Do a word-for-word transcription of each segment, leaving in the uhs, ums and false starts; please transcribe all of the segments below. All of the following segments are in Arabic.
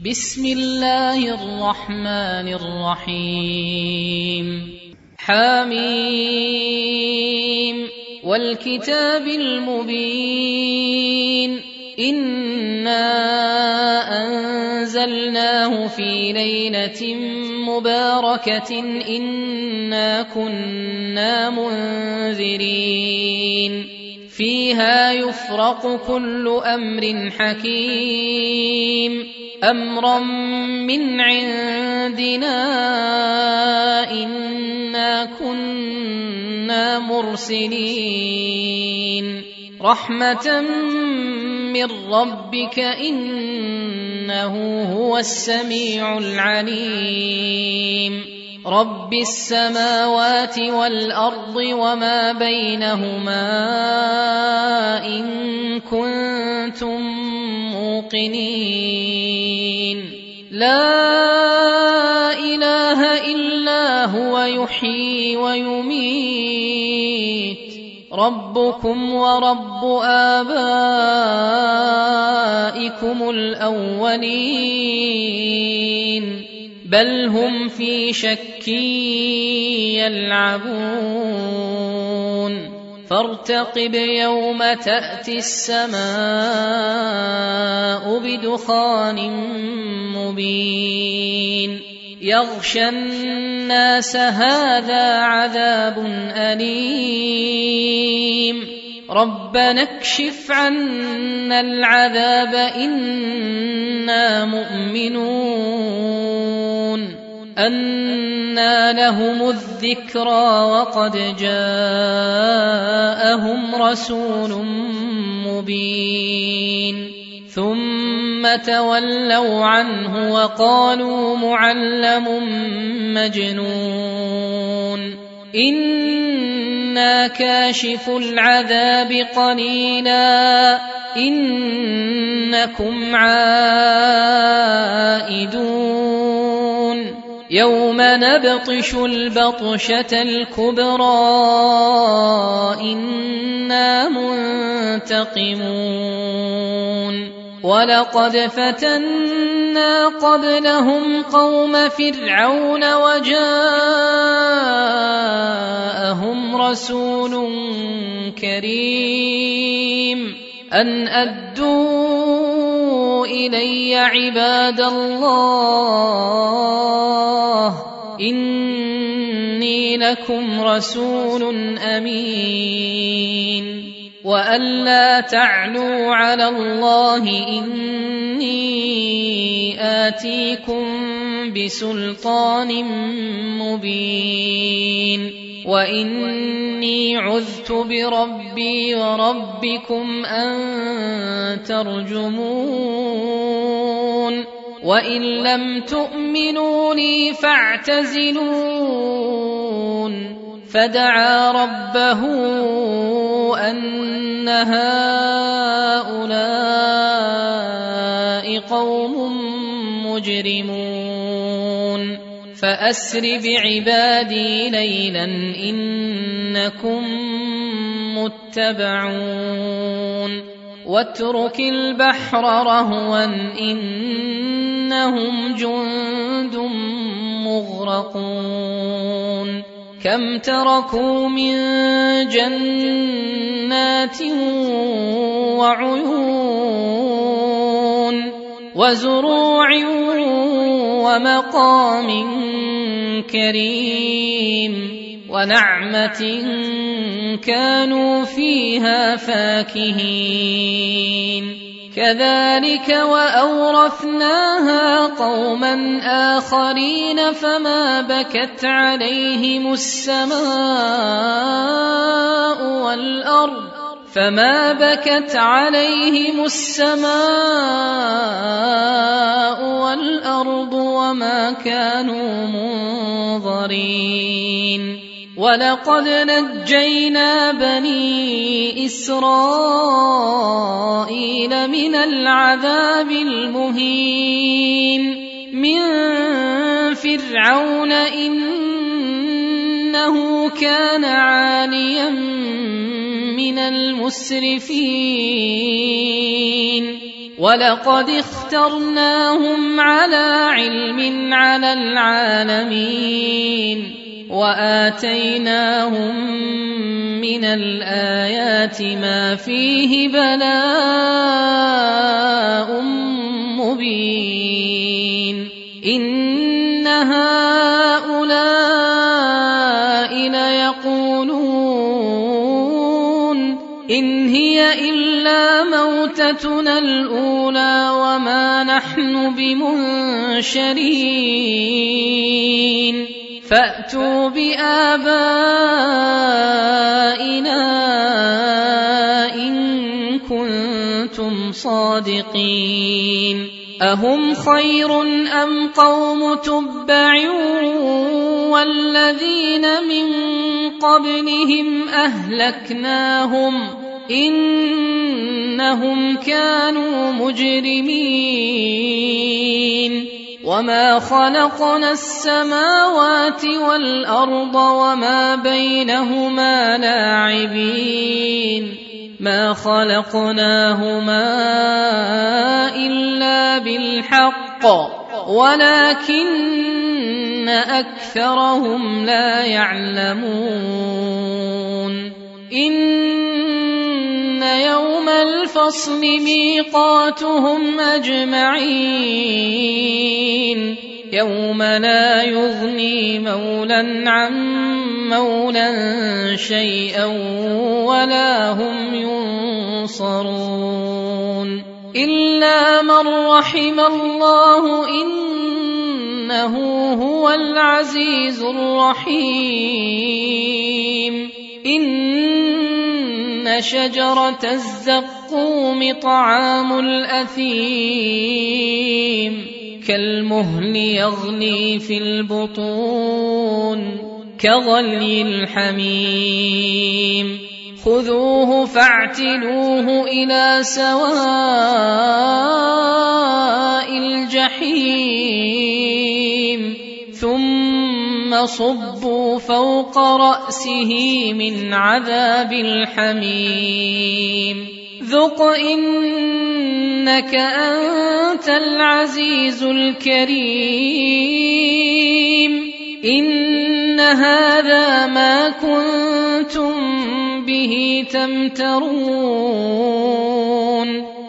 بسم الله الرحمن الرحيم. حميم والكتاب المبين إنا أنزلناه في ليلة مباركة إنا كنا منذرين فيها يفرق كل أمر حكيم أمرا من عندنا إنا كنا مرسلين رحمة من ربك إنه هو السميع العليم رب السماوات والأرض وما بينهما إن كنتم موقنين لا إله إلا هو يحيي ويميت ربكم ورب آبائكم الأولين بل هم في شك يلعبون فارتقب يوم تأتي السماء بدخان مبين يغشى الناس هذا عذاب أليم ربنا اكشف عنا العذاب إنا مؤمنون أنى لهم الذكرى وقد جاءهم رسول مبين ثم تولوا عنه وقالوا معلم مجنون إنا كاشف العذاب قليلا إنكم عائدون يوم نبطش البطشة الكبرى إنا منتقمون ولقد فتنا قبلهم قوم فرعون وجاءهم رسول كريم أن أدوا إلي عباد الله إني لكم رسول أمين وأن لا تعلوا على الله إني آتيكم بسلطان مبين وإني عذت بربي وربكم أن ترجمون وإن لم تؤمنوا لي فاعتزلون فدعا ربه أن هؤلاء قوم مجرمون فأسر بعبادي ليلا إنكم متبعون واترك البحر رهوا إنهم جند مغرقون كم تركوا من جنات وعيون وزروع ومقام كريم ونعمة كانوا فيها فاكهين كذلك وأورثناها قوما آخرين فما بكت عليهم السماء والأرض فما بكت عليهم السماء والأرض وما كانوا منظرين ولقد نجينا بني إسرائيل من العذاب المهين من فرعون إنه كان عاليا من المسرفين ولقد اخترناهم على على علم على العالمين وآتيناهم من الآيات ما فيه بلاء مبين إن هؤلاء ليقولون إن هي إلا موتتنا الأولى وما نحن بمنشرين فأتوا بآبائنا إن كنتم صادقين أهم خير أم قوم تبع والذين من قبلهم أهلكناهم إنهم كانوا مجرمين وما خلقنا السماوات والأرض وما بينهما لاعبين ما خلقناهما إلا بالحق ولكن أكثرهم لا يعلمون إن يوم الفصل ميقاتهم أجمعين يوم لا يغني مولى عن مولى شيئا ولا هم ينصرون إلا من رحم الله إنه هو العزيز الرحيم إن شجرة الزقوم طعام الأثيم كالمهل يغلي في البطون كغلي الحميم خذوه فاعتلوه إلى سواء الجحيم ثم صبوا فوق رأسه من عذاب الحميم ذق إنك أنت العزيز الكريم إن هذا ما كنتم به تمترون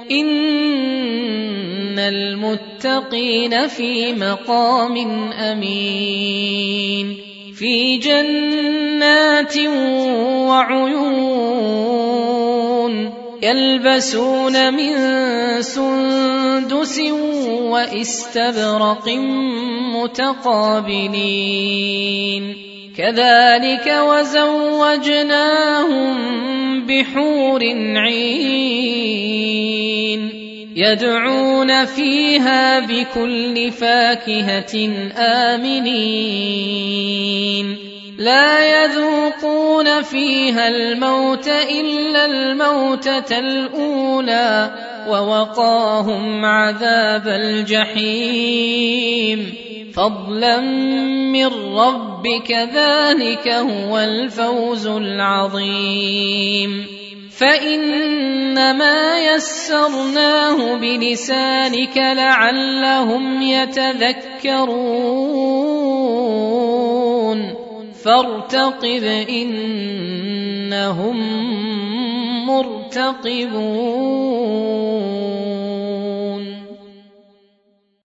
إن المتقين في مقام أمين في جنات وعيون يلبسون من سندس وإستبرق متقابلين كذلك وزوجناهم بحور عين يدعون فيها بكل فاكهة آمنين لا يذوقون فيها الموت إلا الموتة الأولى ووقاهم عذاب الجحيم فضلا من ربك ذلك هو الفوز العظيم فإنما يسرناه بلسانك لعلهم يتذكرون فارتقب إنهم مرتقبون.